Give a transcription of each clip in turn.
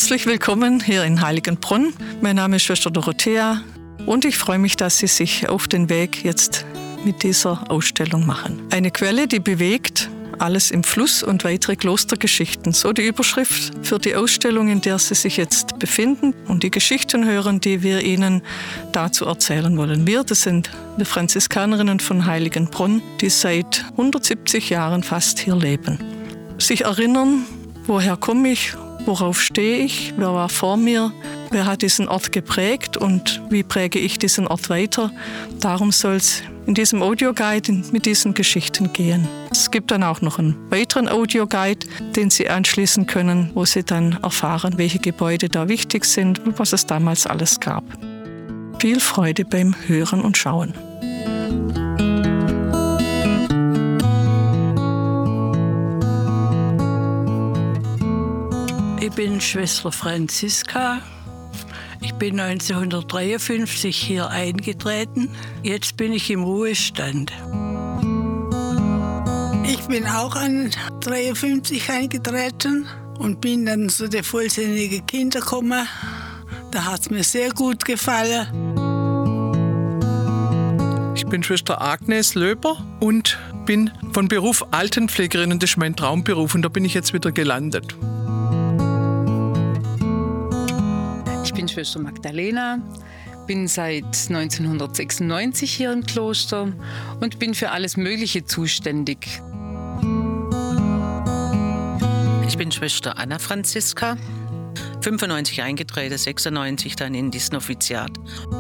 Herzlich willkommen hier in Heiligenbronn. Mein Name ist Schwester Dorothea und ich freue mich, dass Sie sich auf den Weg jetzt mit dieser Ausstellung machen. Eine Quelle, die bewegt, alles im Fluss und weitere Klostergeschichten. So die Überschrift für die Ausstellung, in der Sie sich jetzt befinden und die Geschichten hören, die wir Ihnen dazu erzählen wollen. Wir, das sind die Franziskanerinnen von Heiligenbronn, die seit 170 Jahren fast hier leben. Sich erinnern, woher komme ich, worauf stehe ich, wer war vor mir, wer hat diesen Ort geprägt und wie präge ich diesen Ort weiter. Darum soll es in diesem Audioguide mit diesen Geschichten gehen. Es gibt dann auch noch einen weiteren Audioguide, den Sie anschließen können, wo Sie dann erfahren, welche Gebäude da wichtig sind und was es damals alles gab. Viel Freude beim Hören und Schauen. Ich bin Schwester Franziska. Ich bin 1953 hier eingetreten. Jetzt bin ich im Ruhestand. Ich bin auch an 1953 eingetreten und bin dann zu den vollständigen Kindern gekommen. Da hat es mir sehr gut gefallen. Ich bin Schwester Agnes Löber und bin von Beruf Altenpflegerin und das ist mein Traumberuf und da bin ich jetzt wieder gelandet. Ich bin Schwester Magdalena, bin seit 1996 hier im Kloster und bin für alles Mögliche zuständig. Ich bin Schwester Anna Franziska, 95 eingetreten, 96 dann in diesen Offiziat.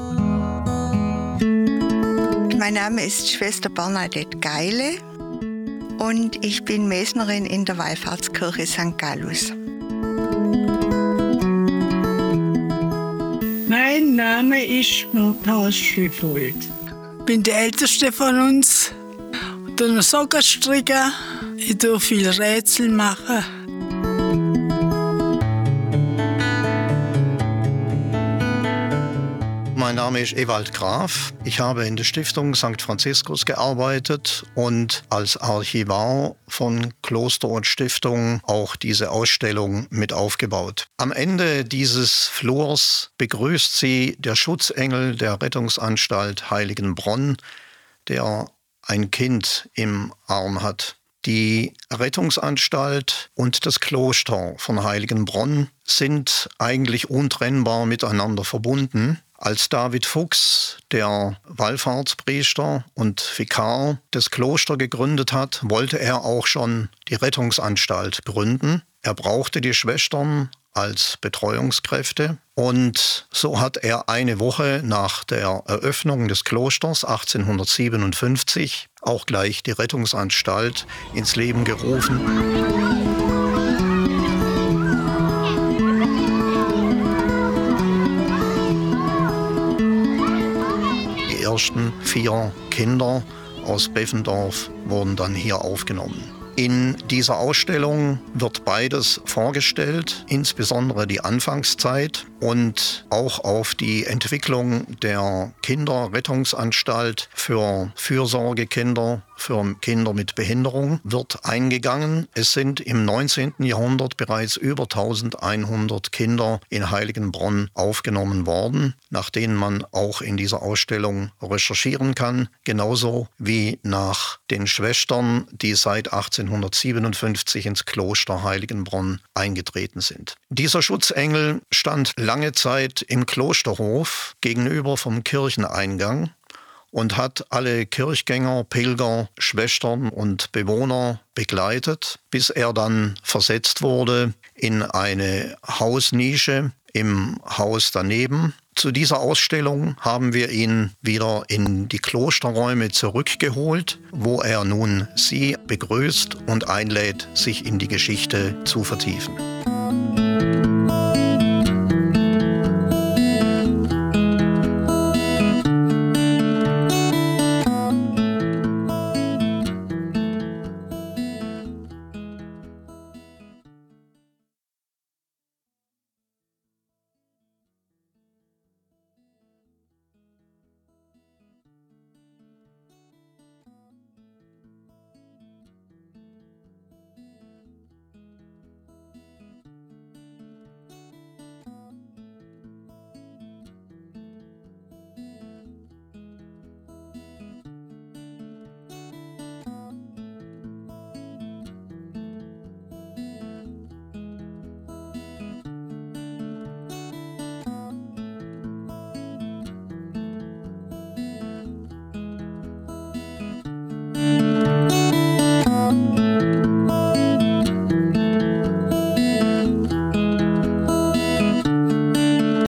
Mein Name ist Schwester Bernadette Geile und ich bin Mesnerin in der Wallfahrtskirche St. Gallus. Mein Name ist Martha Schiffold. Ich bin die Älteste von uns. Ich tue Socken stricken. Ich tue viel Rätsel machen. Mein Name ist Ewald Graf. Ich habe in der Stiftung St. Franziskus gearbeitet und als Archivar von Kloster und Stiftung auch diese Ausstellung mit aufgebaut. Am Ende dieses Flurs begrüßt sie der Schutzengel der Rettungsanstalt Heiligenbronn, der ein Kind im Arm hat. Die Rettungsanstalt und das Kloster von Heiligenbronn sind eigentlich untrennbar miteinander verbunden. Als David Fuchs, der Wallfahrtspriester und Vikar, das Kloster gegründet hat, wollte er auch schon die Rettungsanstalt gründen. Er brauchte die Schwestern als Betreuungskräfte und so hat er eine Woche nach der Eröffnung des Klosters 1857 auch gleich die Rettungsanstalt ins Leben gerufen. Die ersten 4 Kinder aus Beffendorf wurden dann hier aufgenommen. In dieser Ausstellung wird beides vorgestellt, insbesondere die Anfangszeit und auch auf die Entwicklung der Kinderrettungsanstalt für Fürsorgekinder, für Kinder mit Behinderung wird eingegangen. Es sind im 19. Jahrhundert bereits über 1100 Kinder in Heiligenbronn aufgenommen worden, nach denen man auch in dieser Ausstellung recherchieren kann, genauso wie nach den Schwestern, die seit 1857 ins Kloster Heiligenbronn eingetreten sind. Dieser Schutzengel stand lange Zeit im Klosterhof gegenüber vom Kircheneingang und hat alle Kirchgänger, Pilger, Schwestern und Bewohner begleitet, bis er dann versetzt wurde in eine Hausnische im Haus daneben. Zu dieser Ausstellung haben wir ihn wieder in die Klosterräume zurückgeholt, wo er nun sie begrüßt und einlädt, sich in die Geschichte zu vertiefen.